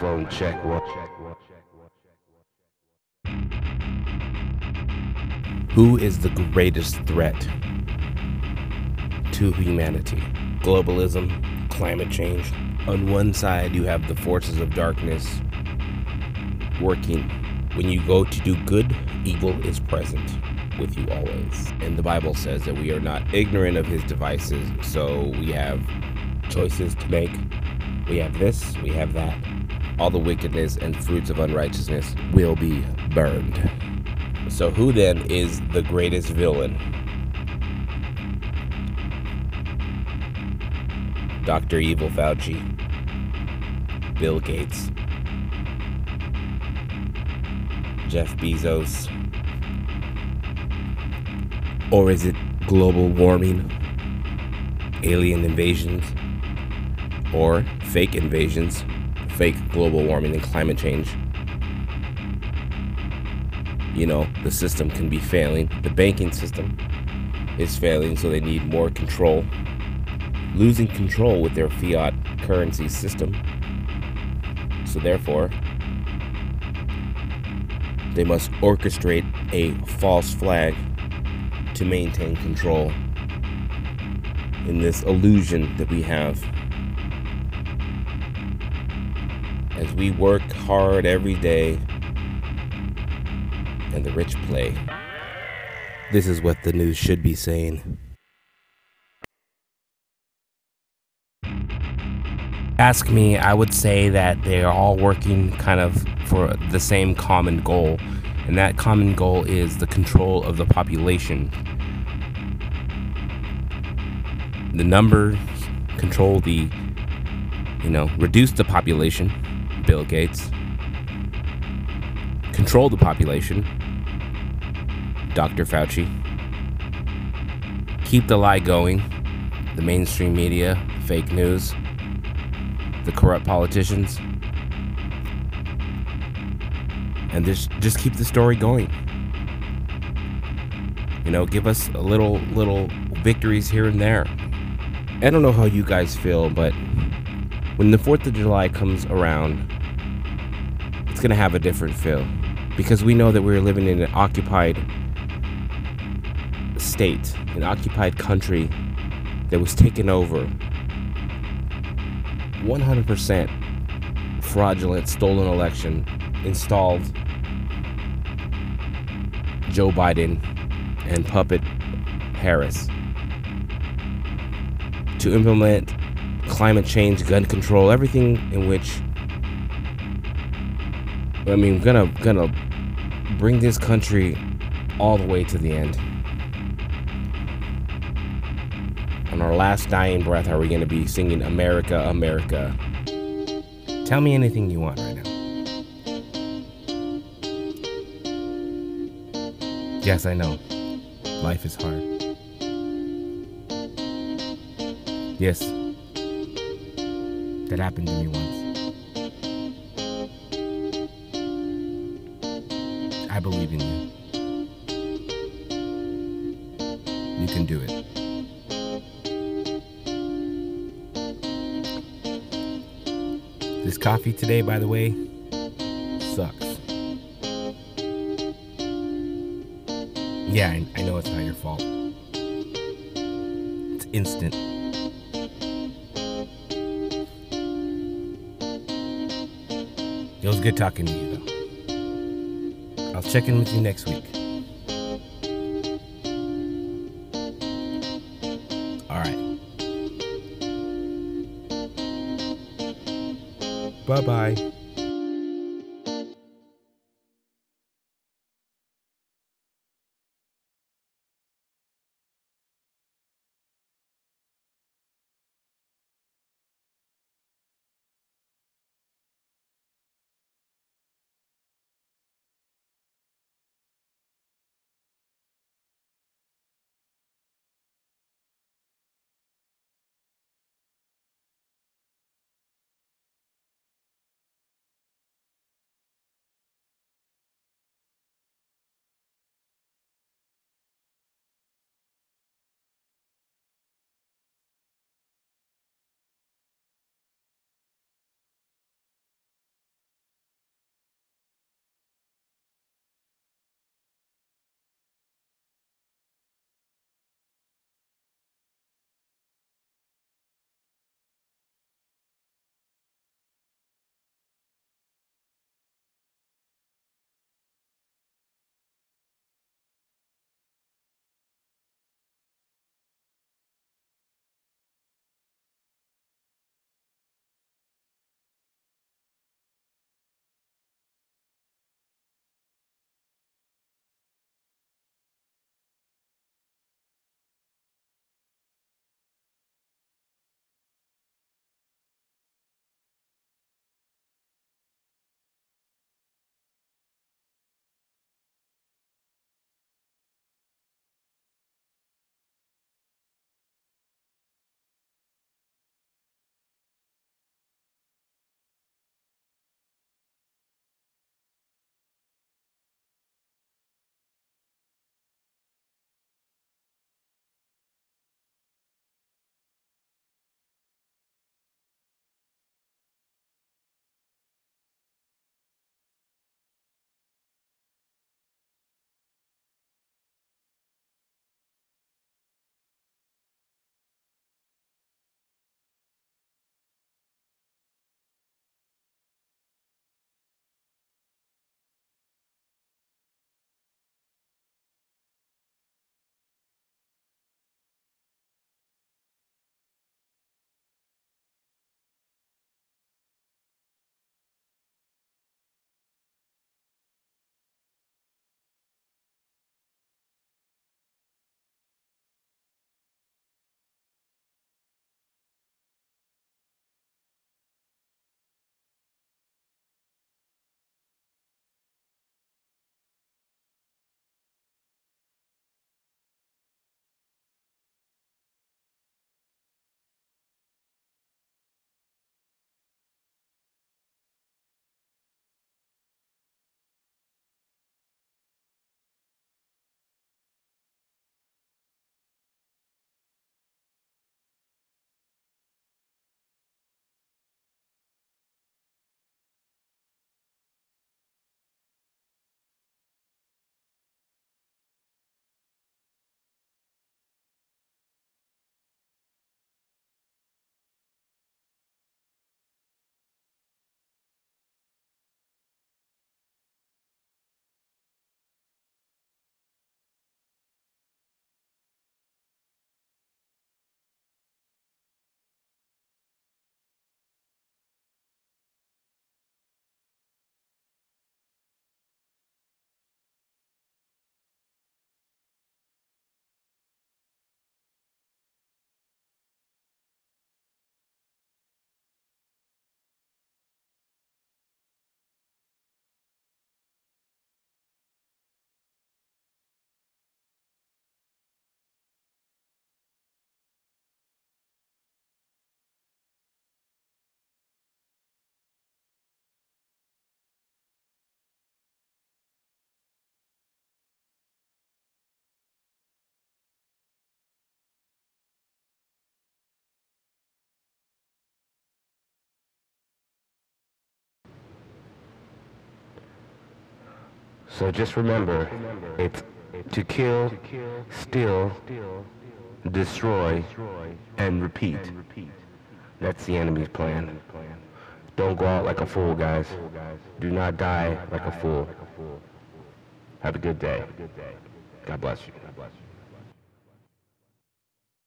microphone check. Who is the greatest threat to humanity? Globalism, climate change. On one side, you have the forces of darkness working. When you go to do good, evil is present with you always. And the Bible says that we are not ignorant of his devices, so we have choices to make. We have this, we have that. All the wickedness and fruits of unrighteousness will be burned. So who then is the greatest villain? Dr. Evil Fauci, Bill Gates, Jeff Bezos, or is it global warming, alien invasions, or fake invasions, fake global warming and climate change? You know, the system can be failing. The banking system is failing, so they need more control. Losing control with their fiat currency system. So therefore, they must orchestrate a false flag to maintain control in this illusion that we have. As we work hard every day and the rich play. This is what the news should be saying. Ask me, I would say that they are all working kind of for the same common goal, and that common goal is the control of the population. The numbers control the, reduce the population, Bill Gates. Control the population, Dr. Fauci. Keep the lie going, the mainstream media, fake news, the corrupt politicians, and just keep the story going. Give us a little victories here and there. I don't know how you guys feel, but when the 4th of July comes around, it's gonna have a different feel, because we know that we're living in an occupied state, an occupied country that was taken over 100% fraudulent, stolen election, installed Joe Biden and puppet Harris to implement climate change, gun control, everything in which, gonna bring this country all the way to the end. On our last dying breath, are we going to be singing America, America? Tell me anything you want right now. Yes, I know. Life is hard. Yes. That happened to me once. I believe in you. You can do it. This coffee today, by the way, sucks. Yeah, I know it's not your fault. It's instant. It was good talking to you, though. I'll check in with you next week. All right. Bye-bye. So just remember, it's to kill, steal, destroy, and repeat. That's the enemy's plan. Don't go out like a fool, guys. Do not die like a fool. Have a good day. God bless you.